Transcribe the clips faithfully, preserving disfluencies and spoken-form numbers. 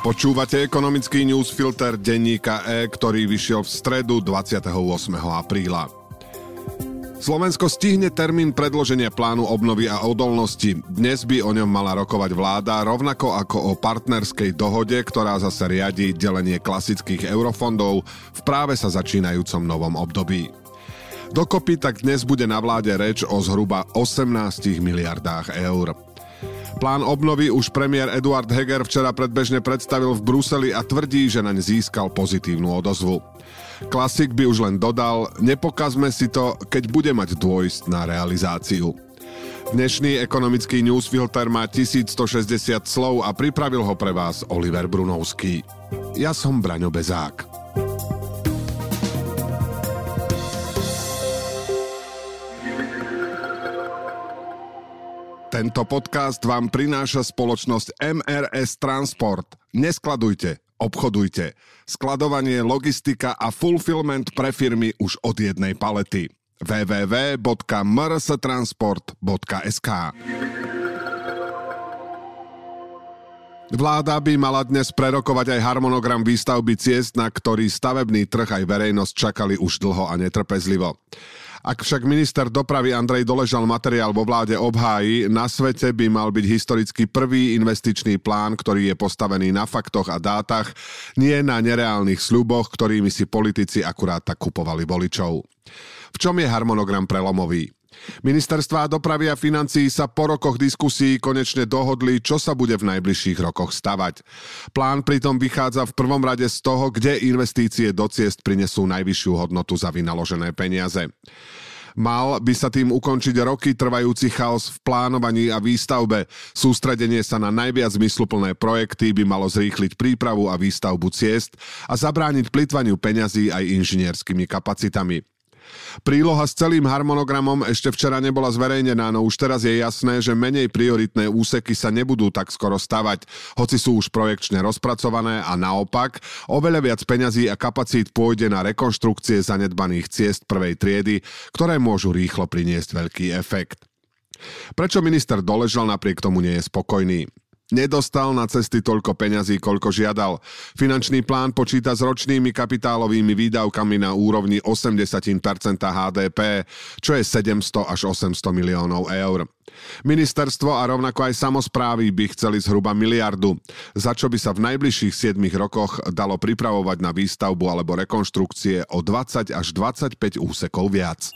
Počúvate ekonomický newsfilter denníka E, ktorý vyšiel v stredu dvadsiateho ôsmeho apríla. Slovensko stihne termín predloženia plánu obnovy a odolnosti. Dnes by o ňom mala rokovať vláda, rovnako ako o partnerskej dohode, ktorá zase riadi delenie klasických eurofondov v práve sa začínajúcom novom období. Dokopy tak dnes bude na vláde reč o zhruba osemnástich miliardách eur. Plán obnovy už premiér Eduard Heger včera predbežne predstavil v Bruseli a tvrdí, že naň získal pozitívnu odozvu. Klasik by už len dodal, nepokazme si to, keď bude mať dôjsť na realizáciu. Dnešný ekonomický newsfilter má tisícstošesťdesiat slov a pripravil ho pre vás Oliver Brunovský. Ja som Braňo Bezák. Tento podcast vám prináša spoločnosť em er es Transport. Neskladujte, obchodujte. Skladovanie, logistika a fulfillment pre firmy už od jednej palety. w w w bodka m r s transport bodka es ká Vláda by mala dnes prerokovať aj harmonogram výstavby ciest, na ktorý stavebný trh aj verejnosť čakali už dlho a netrpezlivo. Ak však minister dopravy Andrej Doležal materiál vo vláde obhájí, na svete by mal byť historicky prvý investičný plán, ktorý je postavený na faktoch a dátach, nie na nereálnych sľuboch, ktorými si politici akurát tak kupovali voličov. V čom je harmonogram prelomový? Ministerstvá dopravy a financií sa po rokoch diskusí konečne dohodli, čo sa bude v najbližších rokoch stavať. Plán pritom vychádza v prvom rade z toho, kde investície do ciest prinesú najvyššiu hodnotu za vynaložené peniaze. Mal by sa tým ukončiť roky trvajúci chaos v plánovaní a výstavbe. Sústredenie sa na najviac zmysluplné projekty by malo zrýchliť prípravu a výstavbu ciest a zabrániť plytvaniu peňazí aj inžinierskými kapacitami. Príloha s celým harmonogramom ešte včera nebola zverejnená, no už teraz je jasné, že menej prioritné úseky sa nebudú tak skoro stavať, hoci sú už projekčne rozpracované a naopak, oveľa viac peňazí a kapacít pôjde na rekonštrukcie zanedbaných ciest prvej triedy, ktoré môžu rýchlo priniesť veľký efekt. Prečo minister Doležal napriek tomu nie je spokojný? Nedostal na cesty toľko peňazí, koľko žiadal. Finančný plán počíta s ročnými kapitálovými výdavkami na úrovni osemdesiat percent há dé pé, čo je sedemsto až osemsto miliónov eur. Ministerstvo a rovnako aj samosprávy by chceli zhruba miliardu, za čo by sa v najbližších siedmich rokoch dalo pripravovať na výstavbu alebo rekonštrukcie o dvadsať až dvadsaťpäť úsekov viac.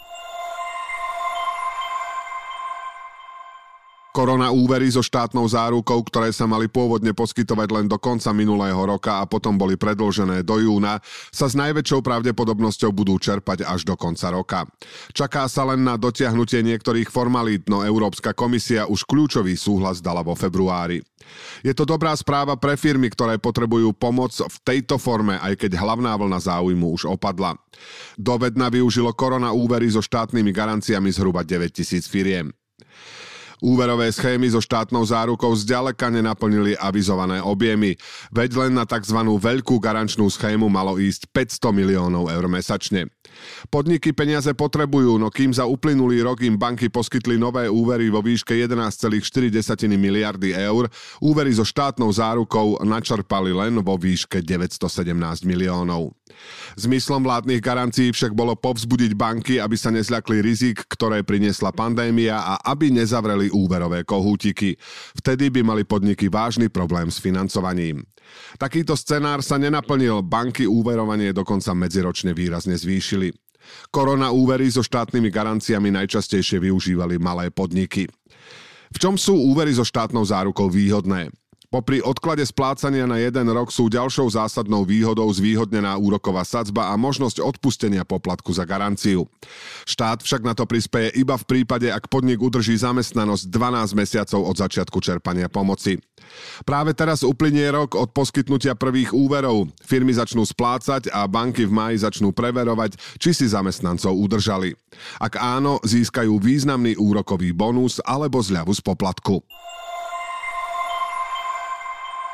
Korona úvery so štátnou zárukou, ktoré sa mali pôvodne poskytovať len do konca minulého roka a potom boli predĺžené do júna, sa s najväčšou pravdepodobnosťou budú čerpať až do konca roka. Čaká sa len na dotiahnutie niektorých formalít, no Európska komisia už kľúčový súhlas dala vo februári. Je to dobrá správa pre firmy, ktoré potrebujú pomoc v tejto forme, aj keď hlavná vlna záujmu už opadla. Dovedna využilo korona úvery so štátnymi garanciami zhruba deväťtisíc firiem. Úverové schémy so štátnou zárukou zďaleka nenaplnili avizované objemy, veď len na tzv. Veľkú garančnú schému malo ísť päťsto miliónov eur mesačne. Podniky peniaze potrebujú, no kým za uplynulý rok im banky poskytli nové úvery vo výške jedenásť celá štyri miliardy eur, úvery so štátnou zárukou načerpali len vo výške deväťstosedemnásť miliónov. Zmyslom vládnych garancií však bolo povzbudiť banky, aby sa nezľakli rizik, ktoré priniesla pandémia a aby nezavreli úverové kohútiky. Vtedy by mali podniky vážny problém s financovaním. Takýto scenár sa nenaplnil, banky úverovanie dokonca medziročne výrazne zvýšili. Korona úvery so štátnymi garanciami najčastejšie využívali malé podniky. V čom sú úvery so štátnou zárukou výhodné? Popri odklade splácania na jeden rok sú ďalšou zásadnou výhodou zvýhodnená úroková sadzba a možnosť odpustenia poplatku za garanciu. Štát však na to prispeje iba v prípade, ak podnik udrží zamestnanosť dvanásť mesiacov od začiatku čerpania pomoci. Práve teraz uplynie rok od poskytnutia prvých úverov. Firmy začnú splácať a banky v máji začnú preverovať, či si zamestnancov udržali. Ak áno, získajú významný úrokový bonus alebo zľavu z poplatku.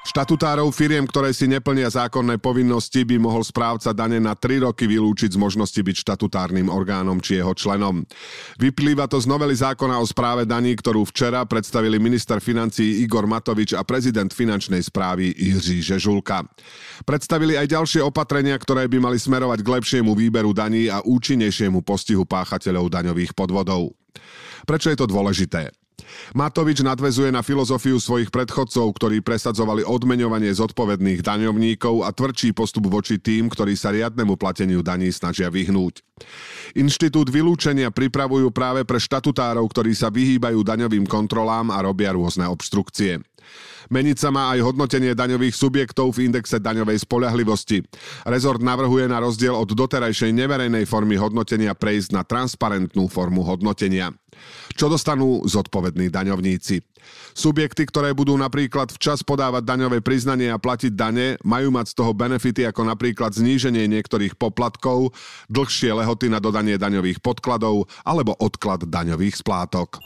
Štatutárov firiem, ktoré si neplnia zákonné povinnosti, by mohol správca dane na tri roky vylúčiť z možnosti byť štatutárnym orgánom či jeho členom. Vyplýva to z novely zákona o správe daní, ktorú včera predstavili minister financií Igor Matovič a prezident finančnej správy Jiří Žežulka. Predstavili aj ďalšie opatrenia, ktoré by mali smerovať k lepšiemu výberu daní a účinnejšiemu postihu páchateľov daňových podvodov. Prečo je to dôležité? Matovič nadväzuje na filozofiu svojich predchodcov, ktorí presadzovali odmeňovanie zodpovedných daňovníkov a tvrdší postup voči tým, ktorí sa riadnemu plateniu daní snažia vyhnúť. Inštitút vylúčenia pripravujú práve pre štatutárov, ktorí sa vyhýbajú daňovým kontrolám a robia rôzne obštrukcie. Meniť sa má aj hodnotenie daňových subjektov v indexe daňovej spoľahlivosti. Rezort navrhuje na rozdiel od doterajšej neverejnej formy hodnotenia prejsť na transparentnú formu hodnotenia. Čo dostanú zodpovední daňovníci? Subjekty, ktoré budú napríklad včas podávať daňové priznanie a platiť dane, majú mať z toho benefity ako napríklad zníženie niektorých poplatkov, dlhšie lehoty na dodanie daňových podkladov alebo odklad daňových splátok.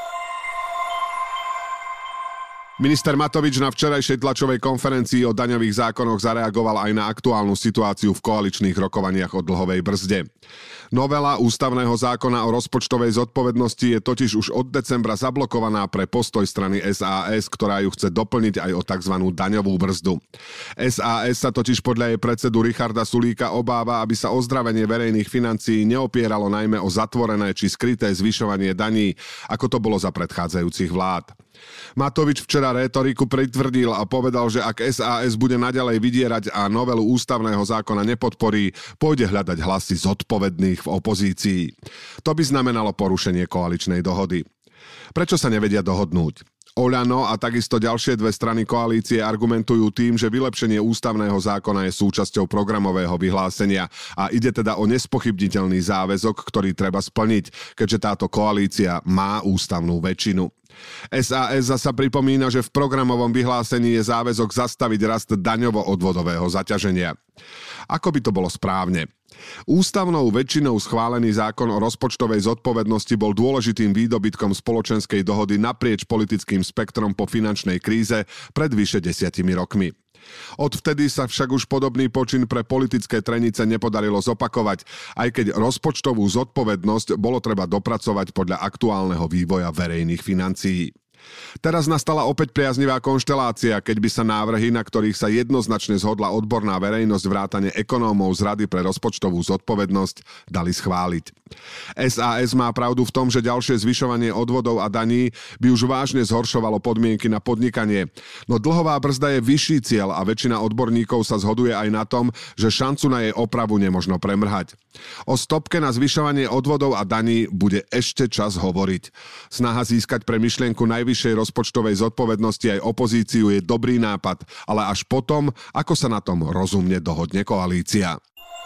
Minister Matovič na včerajšej tlačovej konferencii o daňových zákonoch zareagoval aj na aktuálnu situáciu v koaličných rokovaniach o dlhovej brzde. Novela ústavného zákona o rozpočtovej zodpovednosti je totiž už od decembra zablokovaná pre postoj strany es a es, ktorá ju chce doplniť aj o tzv. Daňovú brzdu. es a es sa totiž podľa jej predsedu Richarda Sulíka obáva, aby sa ozdravenie verejných financií neopieralo najmä o zatvorené či skryté zvyšovanie daní, ako to bolo za predchádzajúcich vlád. Matovič včera rétoriku pritvrdil a povedal, že ak es a es bude naďalej vydierať a novelu ústavného zákona nepodporí, pôjde hľadať hlasy zodpovedných v opozícii. To by znamenalo porušenie koaličnej dohody. Prečo sa nevedia dohodnúť? Oľano a takisto ďalšie dve strany koalície argumentujú tým, že vylepšenie ústavného zákona je súčasťou programového vyhlásenia a ide teda o nespochybniteľný záväzok, ktorý treba splniť, keďže táto koalícia má ústavnú väčšinu. es a es zasa pripomína, že v programovom vyhlásení je záväzok zastaviť rast daňovo-odvodového zaťaženia. Ako by to bolo správne? Ústavnou väčšinou schválený zákon o rozpočtovej zodpovednosti bol dôležitým výdobytkom spoločenskej dohody naprieč politickým spektrom po finančnej kríze pred vyše desiatimi rokmi. Odvtedy sa však už podobný počin pre politické trenice nepodarilo zopakovať, aj keď rozpočtovú zodpovednosť bolo treba dopracovať podľa aktuálneho vývoja verejných financií. Teraz nastala opäť priaznivá konštelácia, keď by sa návrhy, na ktorých sa jednoznačne zhodla odborná verejnosť vrátane ekonómov z Rady pre rozpočtovú zodpovednosť, dali schváliť. es a es má pravdu v tom, že ďalšie zvyšovanie odvodov a daní by už vážne zhoršovalo podmienky na podnikanie. No dlhová brzda je vyšší cieľ a väčšina odborníkov sa zhoduje aj na tom, že šancu na jej opravu nemožno premrhať. O stopke na zvyšovanie odvodov a daní bude ešte čas hovoriť. Snaha získať pre myšlienku najvyššej rozpočtovej zodpovednosti aj opozíciu je dobrý nápad, ale až potom, ako sa na tom rozumne dohodne koalícia.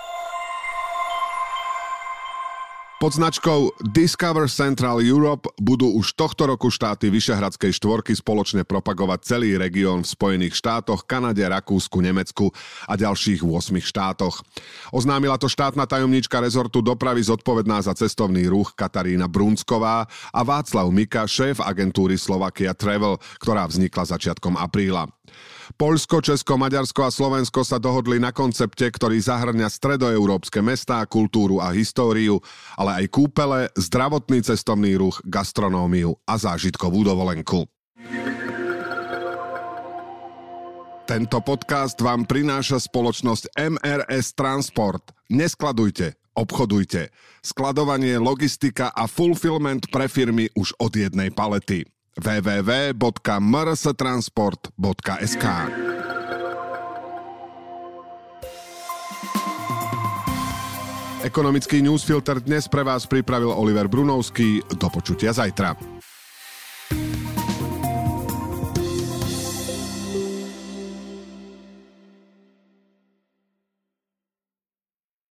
Pod značkou Discover Central Europe budú už tohto roku štáty Vyšehradskej štvorky spoločne propagovať celý región v Spojených štátoch, Kanade, Rakúsku, Nemecku a ďalších ôsmich štátoch. Oznámila to štátna tajomníčka rezortu dopravy zodpovedná za cestovný ruch Katarína Brunsková a Václav Mika, šéf agentúry Slovakia Travel, ktorá vznikla začiatkom apríla. Poľsko, Česko, Maďarsko a Slovensko sa dohodli na koncepte, ktorý zahŕňa stredoeurópske mestá, kultúru a históriu, ale aj kúpele, zdravotný cestovný ruch, gastronómiu a zážitkovú dovolenku. Tento podcast vám prináša spoločnosť em er es Transport. Neskladujte, obchodujte. Skladovanie, logistika a fulfillment pre firmy už od jednej palety. w w w bodka m r s transport bodka es ká Ekonomický newsfilter dnes pre vás pripravil Oliver Brunovský. Do počutia zajtra.